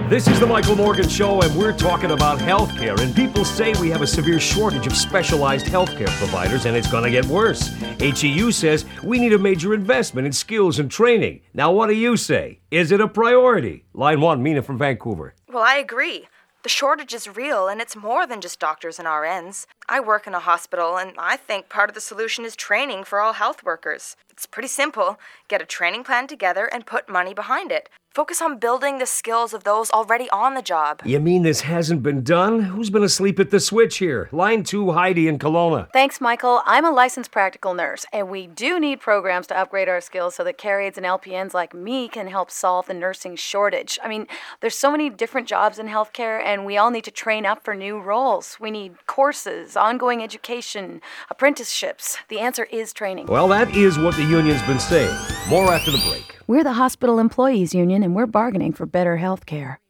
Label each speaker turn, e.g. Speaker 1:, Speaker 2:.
Speaker 1: This is the Michael Morgan Show, and we're talking about healthcare. And people say we have a severe shortage of specialized healthcare providers, and it's going to get worse. HEU says we need a major investment in skills and training. Now, what do you say? Is it a priority? Line 1, Mina from Vancouver.
Speaker 2: Well, I agree. The shortage is real, and it's more than just doctors and RNs. I work in a hospital, and I think part of the solution is training for all health workers. It's pretty simple. Get a training plan together and put money behind it. Focus on building the skills of those already on the job.
Speaker 1: You mean this hasn't been done? Who's been asleep at the switch here? Line 2, Heidi in Kelowna.
Speaker 3: Thanks, Michael. I'm a licensed practical nurse, and we do need programs to upgrade our skills so that CARE-aides and LPNs like me can help solve the nursing shortage. I mean, there's so many different jobs in healthcare, and we all need to train up for new roles. We need courses, ongoing education, apprenticeships. The answer is training.
Speaker 1: Well, that is what the union's been saying. More after the break.
Speaker 4: We're the Hospital Employees Union, and we're bargaining for better health care.